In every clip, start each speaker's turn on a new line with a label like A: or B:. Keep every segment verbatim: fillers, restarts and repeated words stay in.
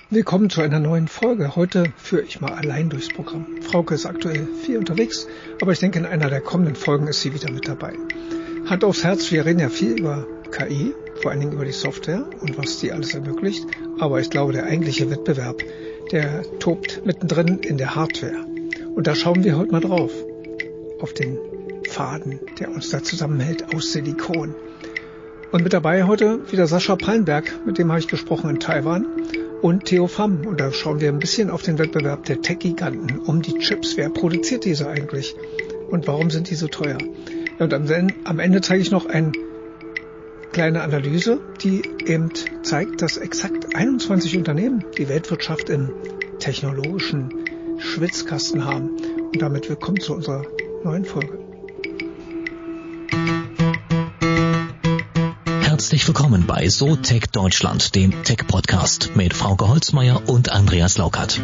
A: Willkommen zu einer neuen Folge. Heute führe ich mal allein durchs Programm. Frauke ist aktuell viel unterwegs, aber ich denke, in einer der kommenden Folgen ist sie wieder mit dabei. Hand aufs Herz, wir reden ja viel über K I, vor allen Dingen über die Software und was die alles ermöglicht. Aber ich glaube, der eigentliche Wettbewerb, der tobt mittendrin in der Hardware. Und da schauen wir heute mal drauf. Auf den Faden, der uns da zusammenhält aus Silikon. Und mit dabei heute wieder Sascha Pallenberg, mit dem habe ich gesprochen in Taiwan. Und Theo Pham. Und da schauen wir ein bisschen auf den Wettbewerb der Tech-Giganten um die Chips. Wer produziert diese eigentlich? Und warum sind die so teuer? Und am Ende zeige ich noch eine kleine Analyse, die eben zeigt, dass exakt einundzwanzig Unternehmen die Weltwirtschaft im technologischen Schwitzkasten haben. Und damit willkommen zu unserer neuen Folge.
B: Herzlich willkommen bei SoTech Deutschland, dem Tech-Podcast mit Frauke Holzmeier und Andreas Laukert.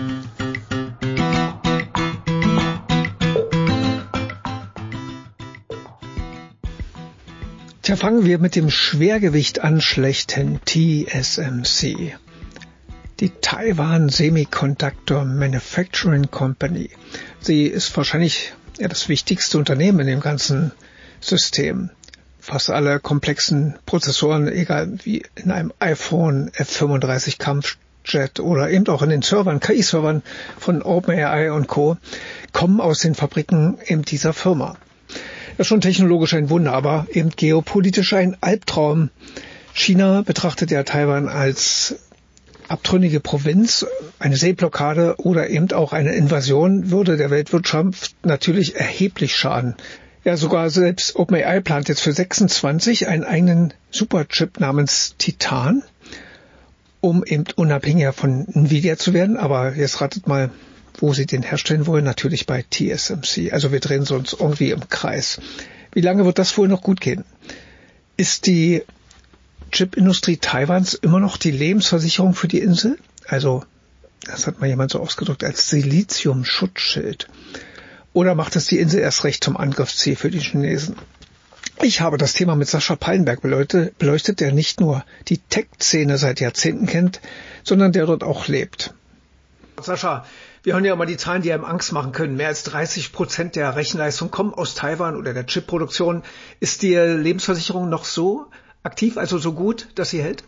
A: Tja, fangen wir mit dem Schwergewicht an schlechthin, T S M C. Die Taiwan Semiconductor Manufacturing Company. Sie ist wahrscheinlich ja, das wichtigste Unternehmen in dem ganzen System. Fast alle komplexen Prozessoren, egal wie in einem iPhone, F fünfunddreißig Kampfjet oder eben auch in den Servern, K I-Servern von OpenAI und Co., kommen aus den Fabriken eben dieser Firma. Das ist schon technologisch ein Wunder, aber eben geopolitisch ein Albtraum. China betrachtet ja Taiwan als abtrünnige Provinz. Eine Seeblockade oder eben auch eine Invasion würde der Weltwirtschaft natürlich erheblich schaden. Ja, sogar selbst OpenAI plant jetzt für sechsundzwanzig einen eigenen Superchip namens Titan, um eben unabhängiger von Nvidia zu werden. Aber jetzt ratet mal, wo sie den herstellen wollen. Natürlich bei T S M C. Also wir drehen uns irgendwie im Kreis. Wie lange wird das wohl noch gut gehen? Ist die Chipindustrie Taiwans immer noch die Lebensversicherung für die Insel? Also, das hat mal jemand so ausgedrückt, als Silizium-Schutzschild. Oder macht es die Insel erst recht zum Angriffsziel für die Chinesen? Ich habe das Thema mit Sascha Pallenberg beleuchtet, der nicht nur die Tech-Szene seit Jahrzehnten kennt, sondern der dort auch lebt. Sascha, wir hören ja immer die Zahlen, die einem Angst machen können. Mehr als dreißig Prozent der Rechenleistung kommen aus Taiwan oder der Chipproduktion. Ist die Lebensversicherung noch so aktiv, also so gut, dass sie hält?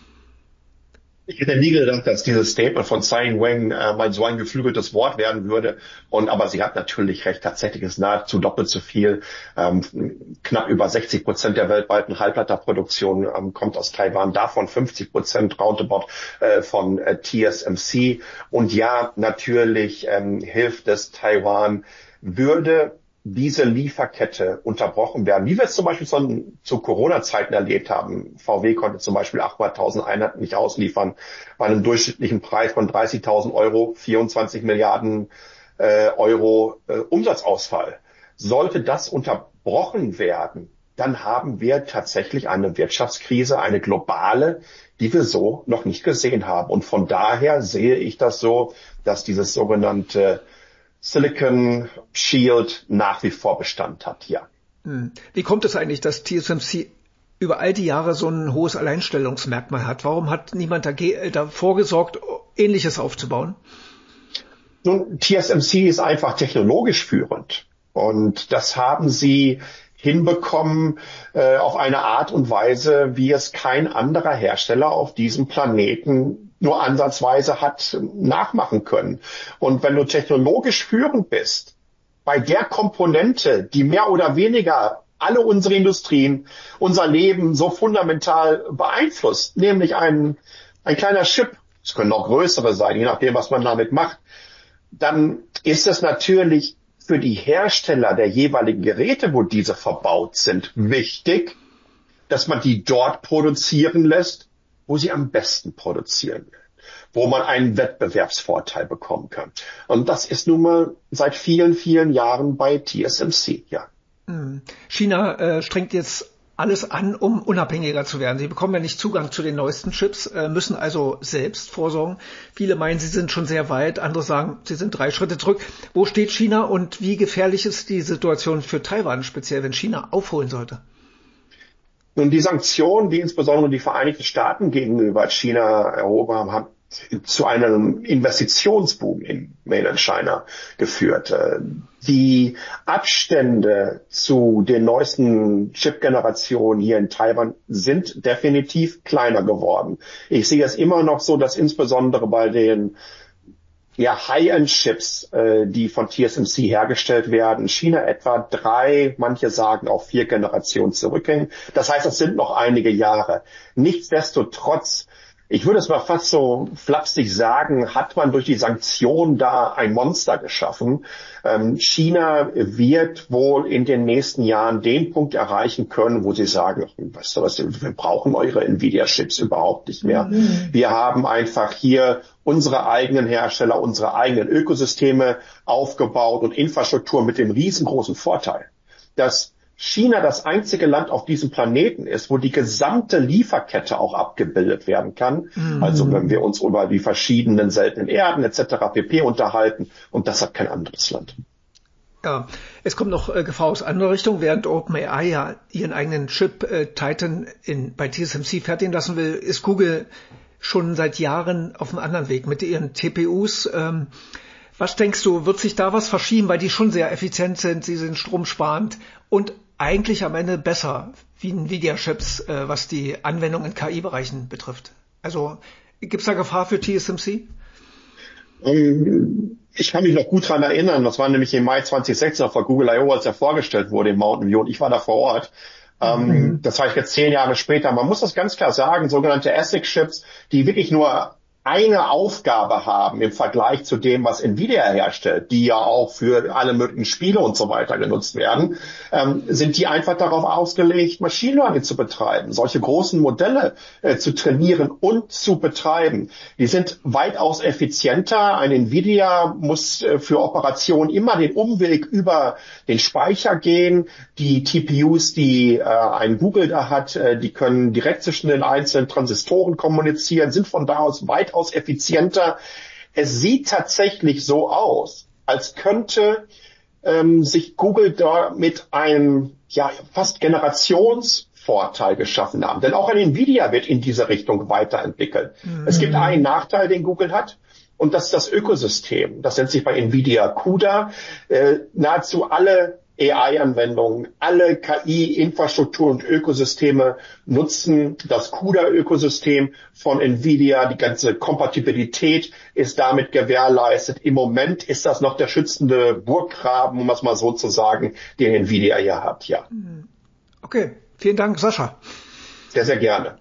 C: Ich hätte nie gedacht, dass dieses Statement von Tsai Ing-wen äh, mal so ein geflügeltes Wort werden würde. Und aber sie hat natürlich recht. Tatsächlich ist nahezu doppelt so viel. Ähm, knapp über sechzig Prozent der weltweiten Halbleiterproduktion ähm, kommt aus Taiwan. Davon fünfzig Prozent roundabout äh, von äh, T S M C. Und ja, natürlich ähm, hilft es Taiwan, würde diese Lieferkette unterbrochen werden, wie wir es zum Beispiel schon zu Corona-Zeiten erlebt haben. V W konnte zum Beispiel achthunderttausend Einheiten nicht ausliefern, bei einem durchschnittlichen Preis von dreißigtausend Euro, vierundzwanzig Milliarden äh, Euro äh, Umsatzausfall. Sollte das unterbrochen werden, dann haben wir tatsächlich eine Wirtschaftskrise, eine globale, die wir so noch nicht gesehen haben. Und von daher sehe ich das so, dass dieses sogenannte Silicon Shield nach wie vor Bestand hat, ja.
A: Wie kommt es eigentlich, dass T S M C über all die Jahre so ein hohes Alleinstellungsmerkmal hat? Warum hat niemand davor gesorgt, Ähnliches aufzubauen?
C: Nun, T S M C ist einfach technologisch führend. Und das haben sie hinbekommen äh, auf eine Art und Weise, wie es kein anderer Hersteller auf diesem Planeten nur ansatzweise hat nachmachen können. Und wenn du technologisch führend bist, bei der Komponente, die mehr oder weniger alle unsere Industrien, unser Leben so fundamental beeinflusst, nämlich ein, ein kleiner Chip, es können noch größere sein, je nachdem, was man damit macht, dann ist es natürlich für die Hersteller der jeweiligen Geräte, wo diese verbaut sind, wichtig, dass man die dort produzieren lässt, wo sie am besten produzieren, wo man einen Wettbewerbsvorteil bekommen kann. Und das ist nun mal seit vielen, vielen Jahren bei T S M C, ja.
A: China äh, strengt jetzt alles an, um unabhängiger zu werden. Sie bekommen ja nicht Zugang zu den neuesten Chips, äh, müssen also selbst vorsorgen. Viele meinen, sie sind schon sehr weit, andere sagen, sie sind drei Schritte zurück. Wo steht China und wie gefährlich ist die Situation für Taiwan, speziell wenn China aufholen sollte?
C: Nun, die Sanktionen, die insbesondere die Vereinigten Staaten gegenüber China erhoben haben, zu einem Investitionsboom in Mainland China geführt. Die Abstände zu den neuesten Chip-Generationen hier in Taiwan sind definitiv kleiner geworden. Ich sehe es immer noch so, dass insbesondere bei den ja, High-End-Chips, äh, die von T S M C hergestellt werden, China etwa drei, manche sagen auch vier Generationen zurückhängen. Das heißt, es sind noch einige Jahre. Nichtsdestotrotz, ich würde es mal fast so flapsig sagen, hat man durch die Sanktionen da ein Monster geschaffen. Ähm, China wird wohl in den nächsten Jahren den Punkt erreichen können, wo sie sagen, weißt du was, wir brauchen eure Nvidia-Chips überhaupt nicht mehr. Mhm. Wir haben einfach hier unsere eigenen Hersteller, unsere eigenen Ökosysteme aufgebaut und Infrastruktur mit dem riesengroßen Vorteil, dass China das einzige Land auf diesem Planeten ist, wo die gesamte Lieferkette auch abgebildet werden kann. Mhm. Also wenn wir uns über die verschiedenen seltenen Erden et cetera pp. Unterhalten. Und das hat kein anderes Land.
A: Ja, es kommt noch äh, Gefahr aus anderer Richtung. Während OpenAI ja ihren eigenen Chip äh, Titan in, bei T S M C fertigen lassen will, ist Google schon seit Jahren auf einem anderen Weg mit ihren T P Us. Ähm, was denkst du, wird sich da was verschieben, weil die schon sehr effizient sind, sie sind stromsparend und eigentlich am Ende besser wie Nvidia-Chips, äh, was die Anwendung in K I-Bereichen betrifft? Also gibt es da Gefahr für T S M C?
C: Um, ich kann mich noch gut dran erinnern, das war nämlich im Mai zwanzig sechzehn auf der Google I O, als er vorgestellt wurde in Mountain View und ich war da vor Ort. Um, mhm. Das war jetzt zehn Jahre später. Man muss das ganz klar sagen, sogenannte A S I C-Chips, die wirklich nur eine Aufgabe haben im Vergleich zu dem, was Nvidia herstellt, die ja auch für alle möglichen Spiele und so weiter genutzt werden, ähm, sind die einfach darauf ausgelegt, Machine Learning zu betreiben, solche großen Modelle äh, zu trainieren und zu betreiben. Die sind weitaus effizienter. Ein Nvidia muss äh, für Operationen immer den Umweg über den Speicher gehen. Die T P Us, die äh, ein Google da hat, äh, die können direkt zwischen den einzelnen Transistoren kommunizieren, sind von da aus weit aus effizienter. Es sieht tatsächlich so aus, als könnte ähm, sich Google da mit einem ja fast Generationsvorteil geschaffen haben. Denn auch ein Nvidia wird in diese Richtung weiterentwickelt. Mhm. Es gibt einen Nachteil, den Google hat, und das ist das Ökosystem. Das nennt sich bei Nvidia CUDA. Äh, nahezu alle A I-Anwendungen, alle K I-Infrastruktur und Ökosysteme nutzen das CUDA-Ökosystem von Nvidia. Die ganze Kompatibilität ist damit gewährleistet. Im Moment ist das noch der schützende Burggraben, um es mal so zu sagen, den Nvidia hier hat, ja.
A: Okay, vielen Dank, Sascha.
C: Sehr, sehr gerne.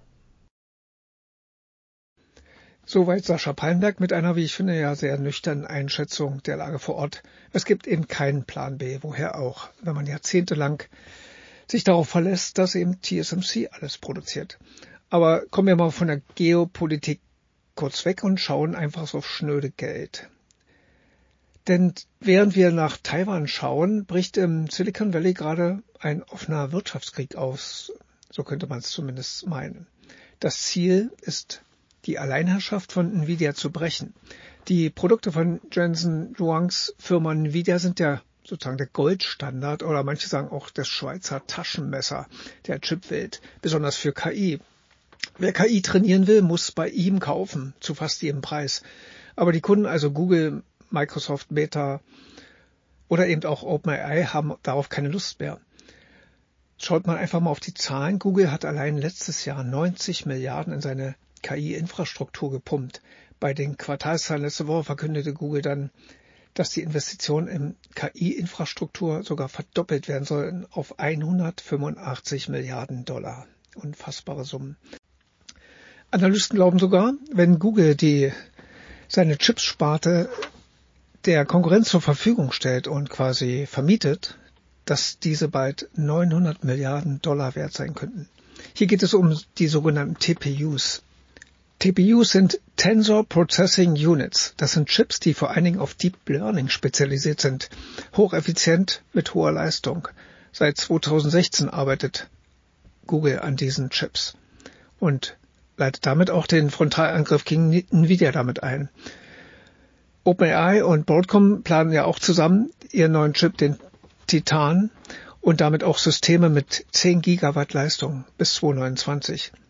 A: Soweit Sascha Pallenberg mit einer, wie ich finde, ja sehr nüchternen Einschätzung der Lage vor Ort. Es gibt eben keinen Plan B, woher auch, wenn man jahrzehntelang sich darauf verlässt, dass eben T S M C alles produziert. Aber kommen wir mal von der Geopolitik kurz weg und schauen einfach so auf schnöde Geld. Denn während wir nach Taiwan schauen, bricht im Silicon Valley gerade ein offener Wirtschaftskrieg aus. So könnte man es zumindest meinen. Das Ziel ist, die Alleinherrschaft von Nvidia zu brechen. Die Produkte von Jensen Huangs Firma Nvidia sind ja sozusagen der Goldstandard oder manche sagen auch das Schweizer Taschenmesser der Chipwelt, besonders für K I. Wer K I trainieren will, muss bei ihm kaufen, zu fast jedem Preis. Aber die Kunden, also Google, Microsoft, Meta oder eben auch OpenAI, haben darauf keine Lust mehr. Schaut man einfach mal auf die Zahlen. Google hat allein letztes Jahr neunzig Milliarden in seine K I-Infrastruktur gepumpt. Bei den Quartalszahlen letzte Woche verkündete Google dann, dass die Investitionen in K I-Infrastruktur sogar verdoppelt werden sollen auf hundertfünfundachtzig Milliarden Dollar. Unfassbare Summen. Analysten glauben sogar, wenn Google die seine Chips-Sparte der Konkurrenz zur Verfügung stellt und quasi vermietet, dass diese bald neunhundert Milliarden Dollar wert sein könnten. Hier geht es um die sogenannten T P Us. T P Us sind Tensor Processing Units. Das sind Chips, die vor allen Dingen auf Deep Learning spezialisiert sind. Hocheffizient mit hoher Leistung. Seit zweitausendsechzehn arbeitet Google an diesen Chips und leitet damit auch den Frontalangriff gegen Nvidia damit ein. OpenAI und Broadcom planen ja auch zusammen ihren neuen Chip, den Titan, und damit auch Systeme mit zehn Gigawatt Leistung bis zweitausendneunundzwanzig.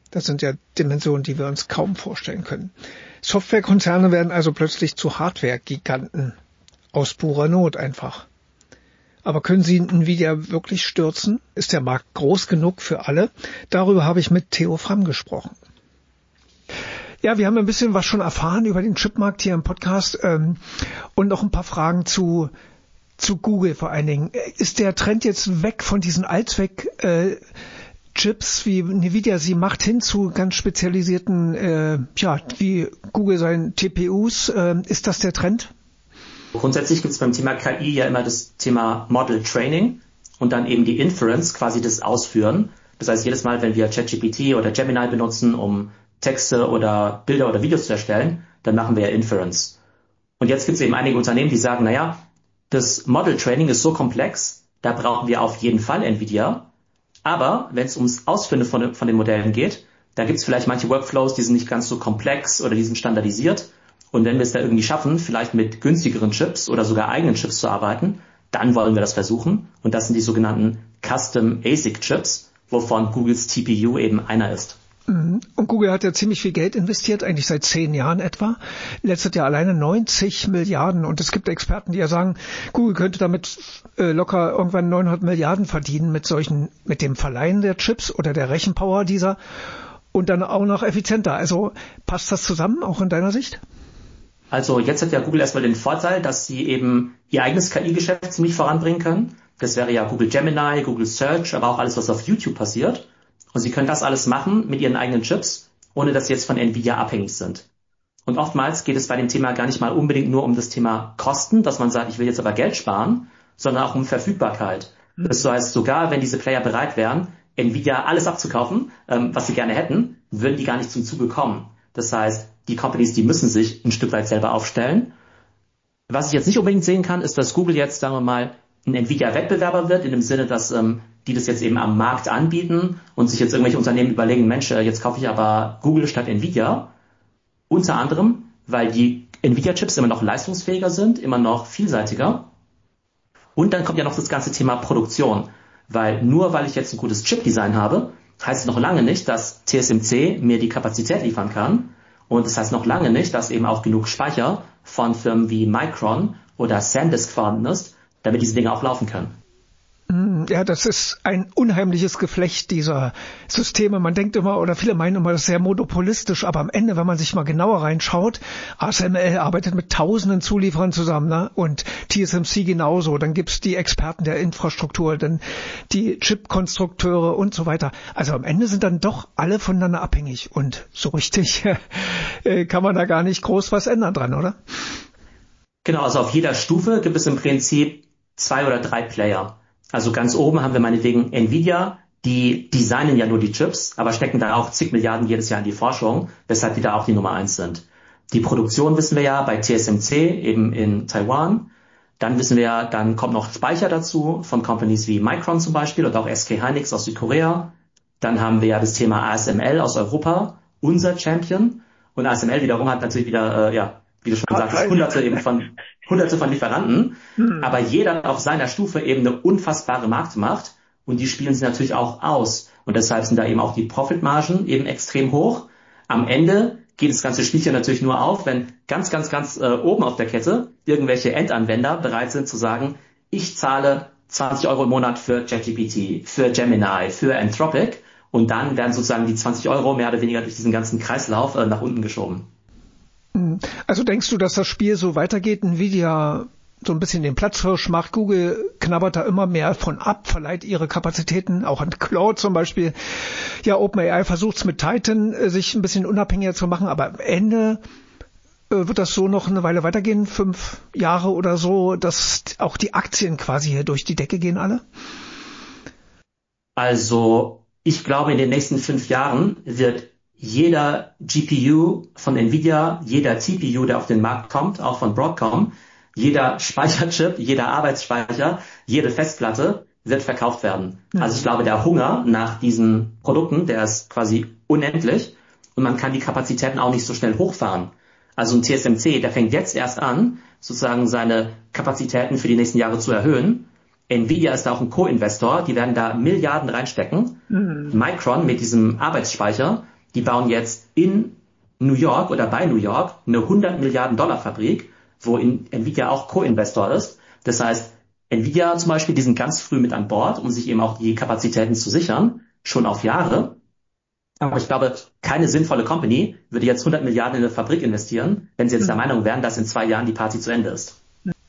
A: Das sind ja Dimensionen, die wir uns kaum vorstellen können. Softwarekonzerne werden also plötzlich zu Hardware-Giganten. Aus purer Not einfach. Aber können sie Nvidia wirklich stürzen? Ist der Markt groß genug für alle? Darüber habe ich mit Theo Framm gesprochen. Ja, wir haben ein bisschen was schon erfahren über den Chipmarkt hier im Podcast ähm, und noch ein paar Fragen zu zu Google vor allen Dingen. Ist der Trend jetzt weg von diesen Allzweck äh, Chips, wie Nvidia sie macht, hin zu ganz spezialisierten, äh, ja, wie Google seinen T P Us? Äh, ist das der Trend?
D: Grundsätzlich gibt es beim Thema K I ja immer das Thema Model Training und dann eben die Inference, quasi das Ausführen. Das heißt, jedes Mal, wenn wir ChatGPT oder Gemini benutzen, um Texte oder Bilder oder Videos zu erstellen, dann machen wir ja Inference. Und jetzt gibt es eben einige Unternehmen, die sagen, naja, das Model Training ist so komplex, da brauchen wir auf jeden Fall Nvidia. Aber wenn es ums Ausführen von, von den Modellen geht, da gibt es vielleicht manche Workflows, die sind nicht ganz so komplex oder die sind standardisiert. Und wenn wir es da irgendwie schaffen, vielleicht mit günstigeren Chips oder sogar eigenen Chips zu arbeiten, dann wollen wir das versuchen. Und das sind die sogenannten Custom A S I C Chips, wovon Googles T P U eben einer ist.
A: Und Google hat ja ziemlich viel Geld investiert, eigentlich seit zehn Jahren etwa. Letztes Jahr alleine neunzig Milliarden. Und es gibt Experten, die ja sagen, Google könnte damit äh, locker irgendwann neunhundert Milliarden verdienen mit solchen, mit dem Verleihen der Chips oder der Rechenpower dieser und dann auch noch effizienter. Also passt das zusammen, auch in deiner Sicht?
D: Also jetzt hat ja Google erstmal den Vorteil, dass sie eben ihr eigenes K I-Geschäft ziemlich voranbringen können. Das wäre ja Google Gemini, Google Search, aber auch alles, was auf YouTube passiert. Und sie können das alles machen mit ihren eigenen Chips, ohne dass sie jetzt von Nvidia abhängig sind. Und oftmals geht es bei dem Thema gar nicht mal unbedingt nur um das Thema Kosten, dass man sagt, ich will jetzt aber Geld sparen, sondern auch um Verfügbarkeit. Das heißt, sogar wenn diese Player bereit wären, Nvidia alles abzukaufen, ähm, was sie gerne hätten, würden die gar nicht zum Zuge kommen. Das heißt, die Companies, die müssen sich ein Stück weit selber aufstellen. Was ich jetzt nicht unbedingt sehen kann, ist, dass Google jetzt, sagen wir mal, ein Nvidia-Wettbewerber wird, in dem Sinne, dass ähm, die das jetzt eben am Markt anbieten und sich jetzt irgendwelche Unternehmen überlegen, Mensch, jetzt kaufe ich aber Google statt Nvidia. Unter anderem, weil die Nvidia-Chips immer noch leistungsfähiger sind, immer noch vielseitiger. Und dann kommt ja noch das ganze Thema Produktion. Weil nur weil ich jetzt ein gutes Chip-Design habe, heißt es noch lange nicht, dass T S M C mir die Kapazität liefern kann. Und das heißt noch lange nicht, dass eben auch genug Speicher von Firmen wie Micron oder SanDisk vorhanden ist, damit diese Dinge auch laufen können.
A: Ja, das ist ein unheimliches Geflecht dieser Systeme. Man denkt immer, oder viele meinen immer, das ist sehr monopolistisch, aber am Ende, wenn man sich mal genauer reinschaut, A S M L arbeitet mit tausenden Zulieferern zusammen, ne? Und T S M C genauso. Dann gibt's die Experten der Infrastruktur, dann die Chip-Konstrukteure und so weiter. Also am Ende sind dann doch alle voneinander abhängig und so richtig äh, kann man da gar nicht groß was ändern dran, oder?
D: Genau, also auf jeder Stufe gibt es im Prinzip zwei oder drei Player. Also ganz oben haben wir meinetwegen Nvidia, die designen ja nur die Chips, aber stecken da auch zig Milliarden jedes Jahr in die Forschung, weshalb die da auch die Nummer eins sind. Die Produktion wissen wir ja bei T S M C, eben in Taiwan. Dann wissen wir ja, dann kommt noch Speicher dazu von Companies wie Micron zum Beispiel oder auch S K Hynix aus Südkorea. Dann haben wir ja das Thema A S M L aus Europa, unser Champion. Und A S M L wiederum hat natürlich wieder, äh, ja, wie du schon sagst, hunderte eben von, hunderte von Lieferanten, hm. aber jeder auf seiner Stufe eben eine unfassbare Marktmacht und die spielen sie natürlich auch aus. Und deshalb sind da eben auch die Profitmargen eben extrem hoch. Am Ende geht das ganze Spielchen natürlich nur auf, wenn ganz, ganz, ganz äh, oben auf der Kette irgendwelche Endanwender bereit sind zu sagen, ich zahle zwanzig Euro im Monat für ChatGPT, für Gemini, für Anthropic und dann werden sozusagen die zwanzig Euro mehr oder weniger durch diesen ganzen Kreislauf äh, nach unten geschoben.
A: Also denkst du, dass das Spiel so weitergeht? Nvidia so ein bisschen den Platzhirsch macht, Google knabbert da immer mehr von ab, verleiht ihre Kapazitäten, auch an Cloud zum Beispiel. Ja, OpenAI versucht es mit Titan, sich ein bisschen unabhängiger zu machen, aber am Ende äh, wird das so noch eine Weile weitergehen, fünf Jahre oder so, dass auch die Aktien quasi hier durch die Decke gehen alle?
D: Also ich glaube, in den nächsten fünf Jahren wird jeder G P U von Nvidia, jeder T P U, der auf den Markt kommt, auch von Broadcom, jeder Speicherchip, jeder Arbeitsspeicher, jede Festplatte wird verkauft werden. Mhm. Also ich glaube, der Hunger nach diesen Produkten, der ist quasi unendlich und man kann die Kapazitäten auch nicht so schnell hochfahren. Also ein T S M C, der fängt jetzt erst an, sozusagen seine Kapazitäten für die nächsten Jahre zu erhöhen. Nvidia ist da auch ein Co-Investor, die werden da Milliarden reinstecken. Mhm. Micron mit diesem Arbeitsspeicher, die bauen jetzt in New York oder bei New York eine hundert Milliarden Dollar Fabrik, wo in Nvidia auch Co-Investor ist. Das heißt, Nvidia zum Beispiel, die sind ganz früh mit an Bord, um sich eben auch die Kapazitäten zu sichern, schon auf Jahre. Aber ich glaube, keine sinnvolle Company würde jetzt hundert Milliarden in eine Fabrik investieren, wenn sie jetzt der Meinung wären, dass in zwei Jahren die Party zu Ende ist.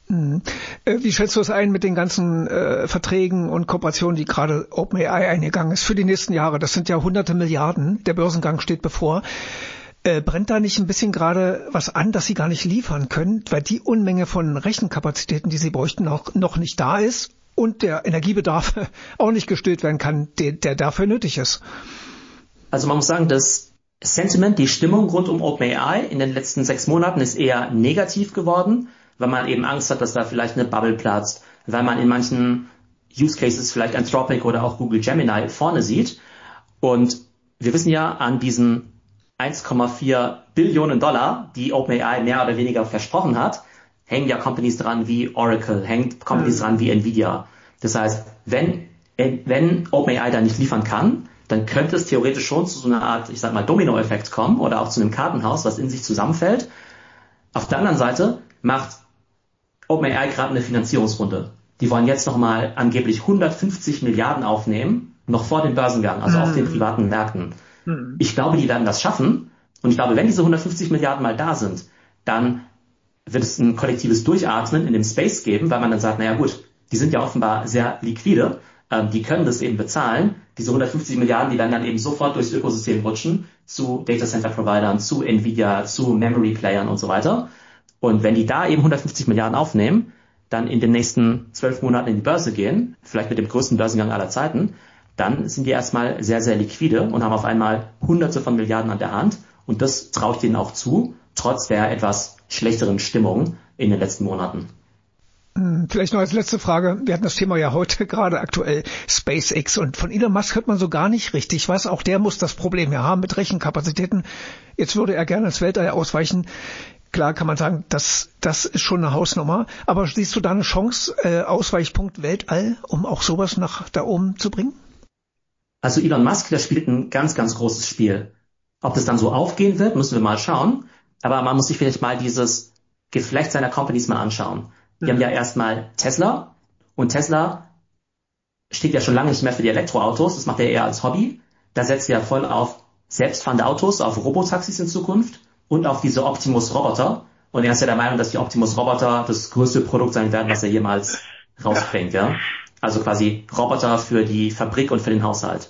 A: Wie schätzt du es ein mit den ganzen äh, Verträgen und Kooperationen, die gerade OpenAI eingegangen ist für die nächsten Jahre? Das sind ja hunderte Milliarden. Der Börsengang steht bevor. Äh, brennt da nicht ein bisschen gerade was an, dass sie gar nicht liefern können, weil die Unmenge von Rechenkapazitäten, die sie bräuchten, noch, noch nicht da ist und der Energiebedarf auch nicht gestillt werden kann, der, der dafür nötig ist?
D: Also man muss sagen, das Sentiment, die Stimmung rund um OpenAI in den letzten sechs Monaten ist eher negativ geworden, weil man eben Angst hat, dass da vielleicht eine Bubble platzt, weil man in manchen Use Cases vielleicht Anthropic oder auch Google Gemini vorne sieht. Und wir wissen ja, an diesen eins Komma vier Billionen Dollar, die OpenAI mehr oder weniger versprochen hat, hängen ja Companies dran wie Oracle, hängen Companies mhm. dran wie Nvidia. Das heißt, wenn, wenn OpenAI da nicht liefern kann, dann könnte es theoretisch schon zu so einer Art, ich sag mal, Domino-Effekt kommen oder auch zu einem Kartenhaus, was in sich zusammenfällt. Auf der anderen Seite macht OpenAI gerade eine Finanzierungsrunde. Die wollen jetzt nochmal angeblich hundertfünfzig Milliarden aufnehmen, noch vor dem Börsengang, also mm. auf den privaten Märkten. Mm. Ich glaube, die werden das schaffen. Und ich glaube, wenn diese hundertfünfzig Milliarden mal da sind, dann wird es ein kollektives Durchatmen in dem Space geben, weil man dann sagt, naja gut, die sind ja offenbar sehr liquide, ähm, die können das eben bezahlen. Diese hundertfünfzig Milliarden, die werden dann eben sofort durchs Ökosystem rutschen, zu Data Center Providern, zu Nvidia, zu Memory Playern und so weiter. Und wenn die da eben hundertfünfzig Milliarden aufnehmen, dann in den nächsten zwölf Monaten in die Börse gehen, vielleicht mit dem größten Börsengang aller Zeiten, dann sind die erstmal sehr, sehr liquide und haben auf einmal Hunderte von Milliarden an der Hand. Und das traue ich denen auch zu, trotz der etwas schlechteren Stimmung in den letzten Monaten.
A: Vielleicht noch als letzte Frage. Wir hatten das Thema ja heute gerade aktuell, SpaceX. Und von Elon Musk hört man so gar nicht richtig was. Auch der muss das Problem ja haben mit Rechenkapazitäten. Jetzt würde er gerne ins Weltall ausweichen. Klar kann man sagen, das, das ist schon eine Hausnummer. Aber siehst du da eine Chance, äh, Ausweichpunkt Weltall, um auch sowas nach da oben zu bringen?
D: Also Elon Musk, der spielt ein ganz, ganz großes Spiel. Ob das dann so aufgehen wird, müssen wir mal schauen. Aber man muss sich vielleicht mal dieses Geflecht seiner Companies mal anschauen. Die mhm. haben ja erstmal Tesla. Und Tesla steht ja schon lange nicht mehr für die Elektroautos. Das macht er eher als Hobby. Da setzt er voll auf selbstfahrende Autos, auf Robotaxis in Zukunft. Und auf diese Optimus-Roboter. Und er ist ja der Meinung, dass die Optimus-Roboter das größte Produkt sein werden, was er jemals rausbringt. Ja? Also quasi Roboter für die Fabrik und für den Haushalt.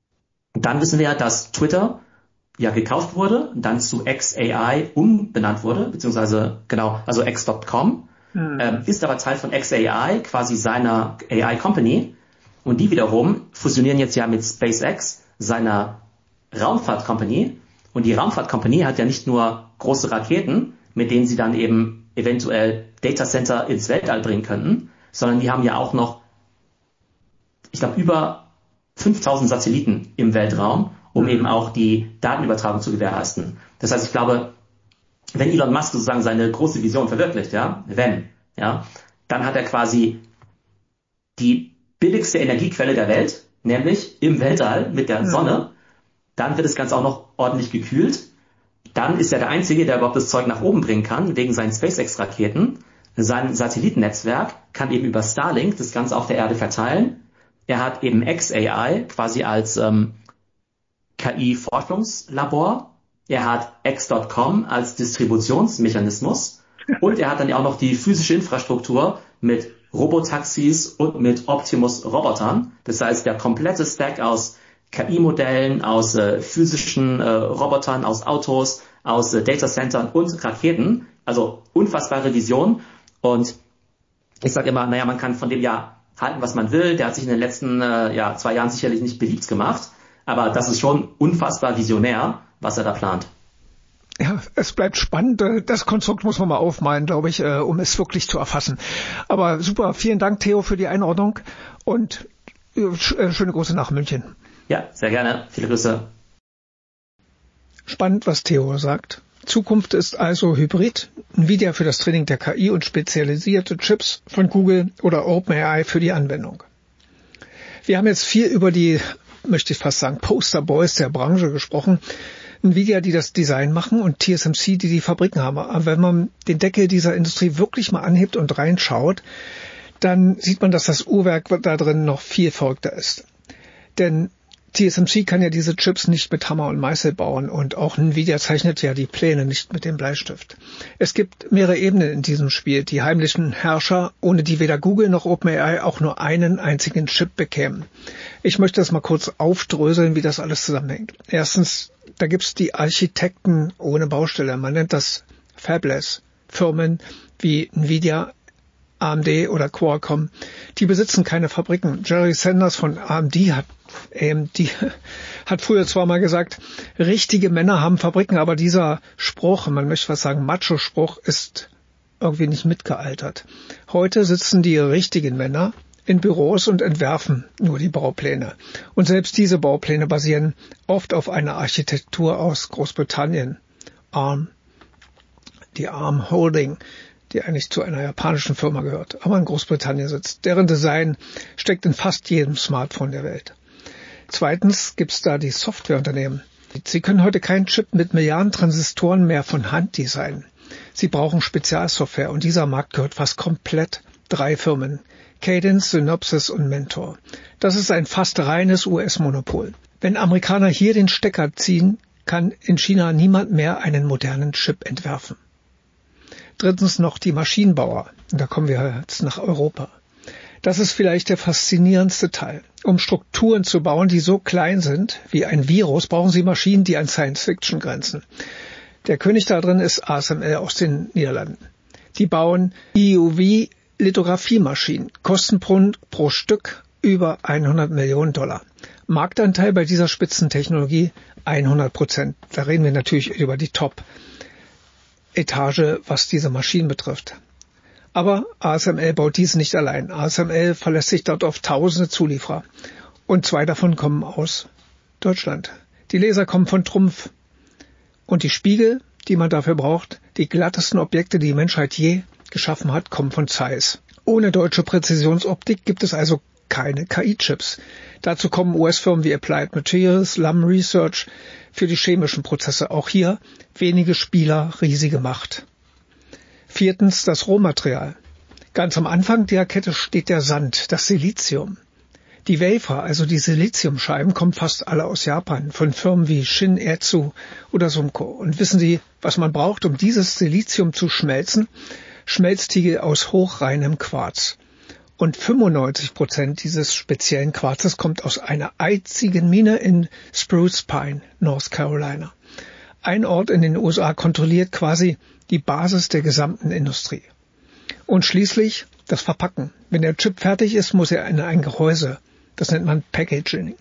D: Und dann wissen wir ja, dass Twitter ja gekauft wurde, dann zu X A I umbenannt wurde, beziehungsweise genau, also X Punkt com, mhm. ähm, ist aber Teil von X A I, quasi seiner A I-Company. Und die wiederum fusionieren jetzt ja mit SpaceX, seiner Raumfahrt-Company. Und die Raumfahrt-Company hat ja nicht nur große Raketen, mit denen sie dann eben eventuell Datacenter ins Weltall bringen könnten, sondern die haben ja auch noch, ich glaube, über fünftausend Satelliten im Weltraum, um eben auch die Datenübertragung zu gewährleisten. Das heißt, ich glaube, wenn Elon Musk sozusagen seine große Vision verwirklicht, ja, wenn, ja, dann hat er quasi die billigste Energiequelle der Welt, nämlich im Weltall mit der Sonne. Dann wird das Ganze auch noch ordentlich gekühlt. Dann ist er der Einzige, der überhaupt das Zeug nach oben bringen kann, wegen seinen SpaceX-Raketen. Sein Satellitennetzwerk kann eben über Starlink das Ganze auf der Erde verteilen. Er hat eben X A I quasi als ähm, K I-Forschungslabor. Er hat X Punkt com als Distributionsmechanismus. Und er hat dann ja auch noch die physische Infrastruktur mit Robotaxis und mit Optimus-Robotern. Das heißt, der komplette Stack aus K I-Modellen, aus äh, physischen äh, Robotern, aus Autos, aus äh, Datacentern und Raketen. Also unfassbare Vision. Und ich sage immer, naja, man kann von dem ja halten, was man will. Der hat sich in den letzten äh, ja, zwei Jahren sicherlich nicht beliebt gemacht. Aber das ist schon unfassbar visionär, was er da plant.
A: Ja, es bleibt spannend. Das Konstrukt muss man mal aufmalen, glaube ich, um es wirklich zu erfassen. Aber super, vielen Dank, Theo, für die Einordnung und schöne Grüße nach München.
D: Ja, sehr gerne. Viele Grüße.
A: Spannend, was Theo sagt. Zukunft ist also Hybrid. Nvidia für das Training der K I und spezialisierte Chips von Google oder OpenAI für die Anwendung. Wir haben jetzt viel über die, möchte ich fast sagen, Posterboys der Branche gesprochen. Nvidia, die das Design machen, und T S M C, die die Fabriken haben. Aber wenn man den Deckel dieser Industrie wirklich mal anhebt und reinschaut, dann sieht man, dass das Uhrwerk da drin noch viel verrückter ist. Denn T S M C kann ja diese Chips nicht mit Hammer und Meißel bauen und auch Nvidia zeichnet ja die Pläne nicht mit dem Bleistift. Es gibt mehrere Ebenen in diesem Spiel, die heimlichen Herrscher, ohne die weder Google noch OpenAI auch nur einen einzigen Chip bekämen. Ich möchte das mal kurz aufdröseln, wie das alles zusammenhängt. Erstens, da gibt's die Architekten ohne Baustelle. Man nennt das Fabless. Firmen wie Nvidia, A M D oder Qualcomm, die besitzen keine Fabriken. Jerry Sanders von A M D hat, ähm, die, hat früher zwar mal gesagt, richtige Männer haben Fabriken, aber dieser Spruch, man möchte was sagen, Macho-Spruch, ist irgendwie nicht mitgealtert. Heute sitzen die richtigen Männer in Büros und entwerfen nur die Baupläne. Und selbst diese Baupläne basieren oft auf einer Architektur aus Großbritannien. ARM, die ARM Holding, die eigentlich zu einer japanischen Firma gehört, aber in Großbritannien sitzt. Deren Design steckt in fast jedem Smartphone der Welt. Zweitens gibt es da die Softwareunternehmen. Sie können heute keinen Chip mit Milliarden Transistoren mehr von Hand designen. Sie brauchen Spezialsoftware und dieser Markt gehört fast komplett drei Firmen. Cadence, Synopsys und Mentor. Das ist ein fast reines U S-Monopol. Wenn Amerikaner hier den Stecker ziehen, kann in China niemand mehr einen modernen Chip entwerfen. Drittens noch die Maschinenbauer. Und da kommen wir jetzt nach Europa. Das ist vielleicht der faszinierendste Teil. Um Strukturen zu bauen, die so klein sind wie ein Virus, brauchen sie Maschinen, die an Science Fiction grenzen. Der König da drin ist A S M L aus den Niederlanden. Die bauen E U V-Lithografiemaschinen, kosten pro, pro Stück über hundert Millionen Dollar. Marktanteil bei dieser Spitzentechnologie hundert Prozent. Da reden wir natürlich über die Top-Etage, was diese Maschinen betrifft. Aber A S M L baut dies nicht allein. A S M L verlässt sich dort auf tausende Zulieferer. Und zwei davon kommen aus Deutschland. Die Laser kommen von Trumpf. Und die Spiegel, die man dafür braucht, die glattesten Objekte, die die Menschheit je geschaffen hat, kommen von Zeiss. Ohne deutsche Präzisionsoptik gibt es also keine K I-Chips. Dazu kommen U S-Firmen wie Applied Materials, Lam Research für die chemischen Prozesse. Auch hier wenige Spieler, riesige Macht. Viertens das Rohmaterial. Ganz am Anfang der Kette steht der Sand, das Silizium. Die Wafer, also die Siliziumscheiben, kommen fast alle aus Japan, von Firmen wie Shin-Etsu oder Sumco. Und wissen Sie, was man braucht, um dieses Silizium zu schmelzen? Schmelztiegel aus hochreinem Quarz. Und fünfundneunzig Prozent dieses speziellen Quarzes kommt aus einer einzigen Mine in Spruce Pine, North Carolina. Ein Ort in den U S A kontrolliert quasi die Basis der gesamten Industrie. Und schließlich das Verpacken. Wenn der Chip fertig ist, muss er in ein Gehäuse. Das nennt man Packaging.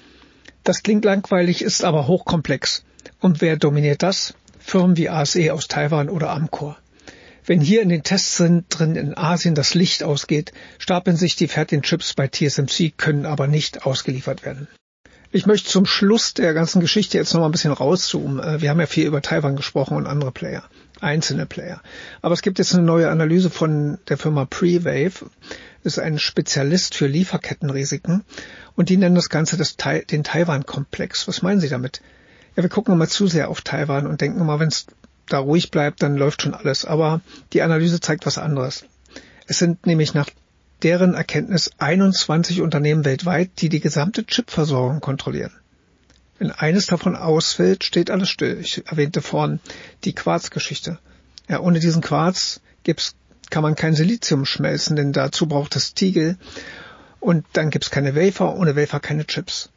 A: Das klingt langweilig, ist aber hochkomplex. Und wer dominiert das? Firmen wie A S E aus Taiwan oder Amkor. Wenn hier in den Tests drin in Asien das Licht ausgeht, stapeln sich die fertigen Chips bei T S M C, können aber nicht ausgeliefert werden. Ich möchte zum Schluss der ganzen Geschichte jetzt noch mal ein bisschen rauszoomen. Wir haben ja viel über Taiwan gesprochen und andere Player, einzelne Player. Aber es gibt jetzt eine neue Analyse von der Firma Prewave. Das ist ein Spezialist für Lieferkettenrisiken. Und die nennen das Ganze das Tai- den Taiwan-Komplex. Was meinen Sie damit? Ja, wir gucken immer zu sehr auf Taiwan und denken immer, wenn es da ruhig bleibt, dann läuft schon alles. Aber die Analyse zeigt was anderes. Es sind nämlich nach deren Erkenntnis einundzwanzig Unternehmen weltweit, die die gesamte Chipversorgung kontrollieren. Wenn eines davon ausfällt, steht alles still. Ich erwähnte vorhin die Quarzgeschichte. Ja, ohne diesen Quarz gibt's, kann man kein Silizium schmelzen, denn dazu braucht es Tiegel. Und dann gibt's keine Wafer, ohne Wafer keine Chips.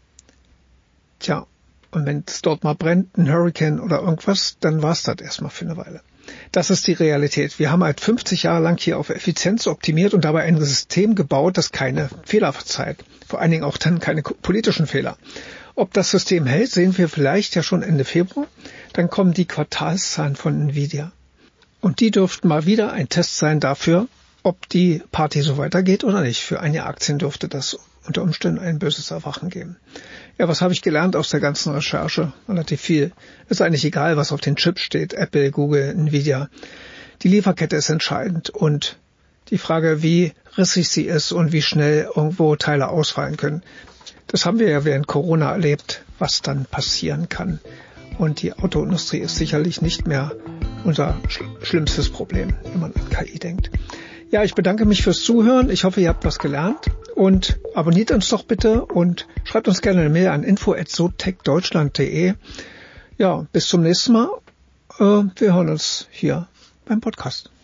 A: Tja, und wenn es dort mal brennt, ein Hurricane oder irgendwas, dann war's das erstmal für eine Weile. Das ist die Realität. Wir haben halt fünfzig Jahre lang hier auf Effizienz optimiert und dabei ein System gebaut, das keine Fehler verzeiht. Vor allen Dingen auch dann keine politischen Fehler. Ob das System hält, sehen wir vielleicht ja schon Ende Februar. Dann kommen die Quartalszahlen von Nvidia. Und die dürften mal wieder ein Test sein dafür, ob die Party so weitergeht oder nicht. Für einige Aktien dürfte das unter Umständen ein böses Erwachen geben. Ja, was habe ich gelernt aus der ganzen Recherche? Relativ viel. Ist eigentlich egal, was auf den Chips steht. Apple, Google, Nvidia. Die Lieferkette ist entscheidend und die Frage, wie rissig sie ist und wie schnell irgendwo Teile ausfallen können. Das haben wir ja während Corona erlebt, was dann passieren kann. Und die Autoindustrie ist sicherlich nicht mehr unser sch- schlimmstes Problem, wenn man an K I denkt. Ja, ich bedanke mich fürs Zuhören. Ich hoffe, ihr habt was gelernt. Und abonniert uns doch bitte und schreibt uns gerne eine Mail an info at sotechdeutschland punkt de. Ja, bis zum nächsten Mal. Äh, wir hören uns hier beim Podcast.